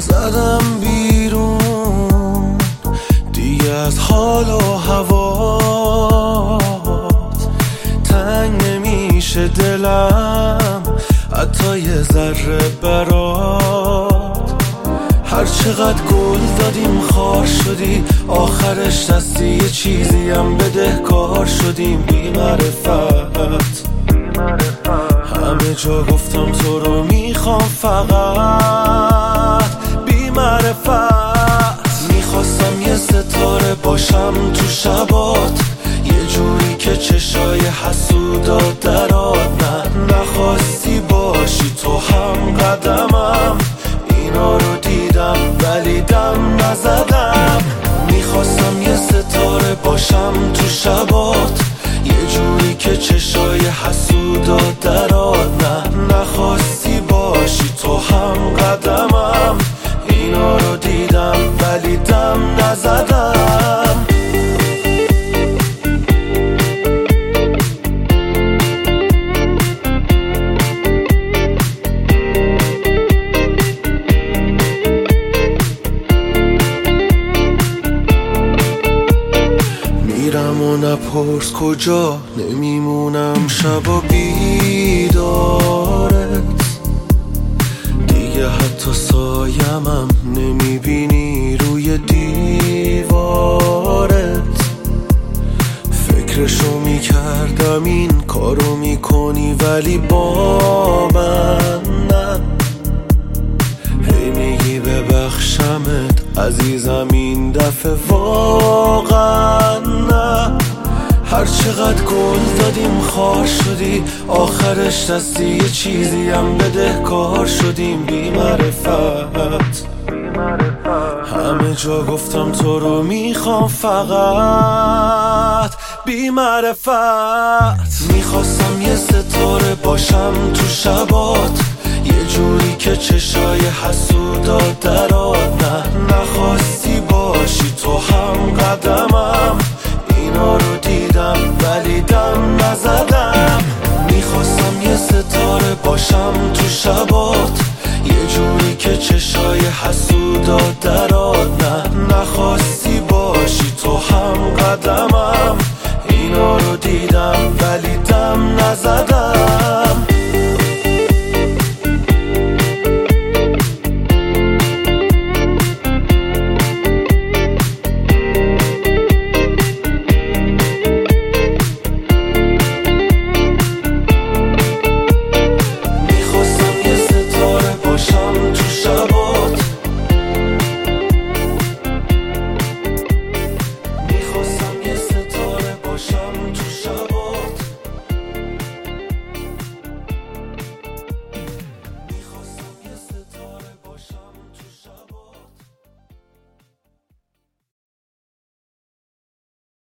زدم بیرون دیگه از حال و هوات، تنگ نمیشه دلم حتی یه ذره برات. هر چقدر گل دادیم خار شدی، آخرش دستی یه چیزی هم بدهکار شدیم. بی معرفت همه جا گفتم تو رو میخوام، فقط بی معرفت. میخواستم یه ستاره باشم تو شبات، یه جوری که چشای حسودات درات. نه نخواستی باشی تو هم قدمم، اینا رو دیدم ولی دم نزدم. میخواستم یه ستاره باشم تو شبات، یه جوری که چشای حسودات درات. نه نخواستی باشی تو هم قدمم، اینا رو دیدم ولی دم نزدم. میرم و نپرس کجا، نمیمونم شبا بیدارت. دیگه حتی سایمم نمیبینی روی دیوارت. فکرشو میکردم این کارو میکنی ولی با من نه. هی میگی ببخشمت عزیزم این دفعه واقعا نه. هر چقدر گل دادیم خار شدی، آخرش دستی یه چیزی هم بدهکار شدیم. بی معرفت همه جا گفتم تو رو میخوام، فقط بی معرفت. میخواستم یه ستاره باشم تو شبات، یه جوری که چشای حسودات درات. نه نخواست